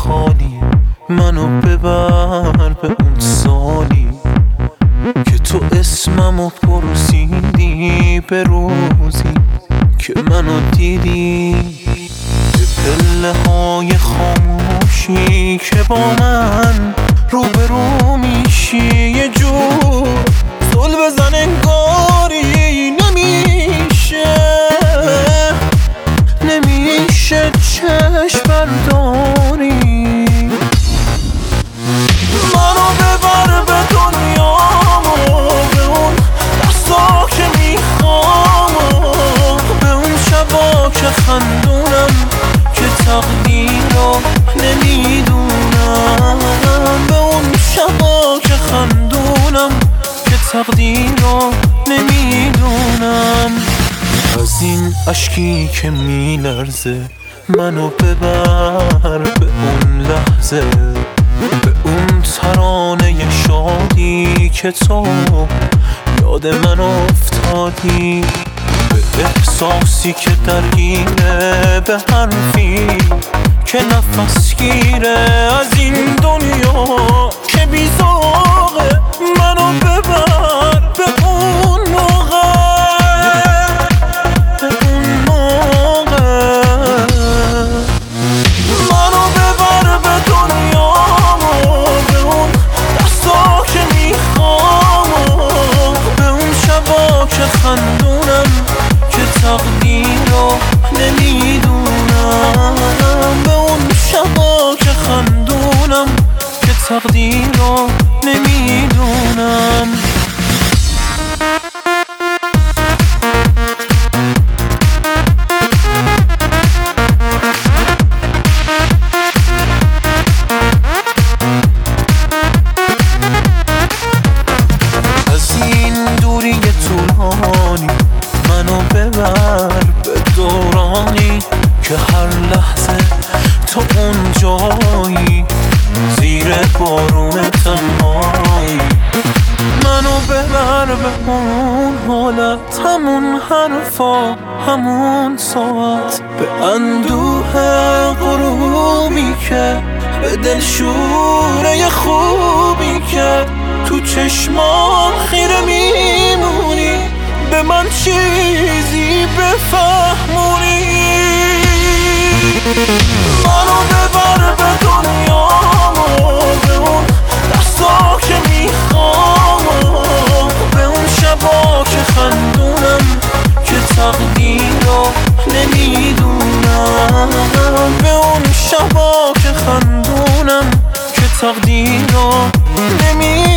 خالی منو ببر به اون سالی که تو اسممو پرسیدی، به روزی که منو دیدی، به پله های خاموشی که با من روبرو میشی. یه جور زل بزن انگاری نمیشه چشم برداری. منو ببر به دنیامو، به اون دستا که میخوام، به اون شبا که خندونم که تقدیر رو نمیدونم، به اون شبا که خندونم که تقدیر رو نمیدونم. از این اشکی که میلرزه منو ببر به اون لحظه، به اون ترانه شادی که تو یاد من افتادی، به احساسی که درگیره، به حرفی که نفس گیره از این دنیا که بیزاغه. منو ببر به اون موقع، به اون موقع. منو ببر به دنیامو، به اون دستا که میخوام، به اون شبا که خندونم که تقدیر رو نمیدونم، به اون شبا که خندونم که تقدیر رو نمیدونم. از این دوری طولانی منو ببر به دورانی که هر لحظه تو اون جایی، زیر بارون تنهایی. منو ببر به اون حالت، همون حرفا، همون ساعت، به اندوه غروبی که به دل شوره خوبی که تو چشمان خیره میمونی، به من چیزی بفهمونی. منو ببر به دنیامو، به اون دستا که میخوام، به اون شبا که خندونم که تقدیر رو نمیدونم، به اون شبا که خندونم که تقدیر رو نمیدونم.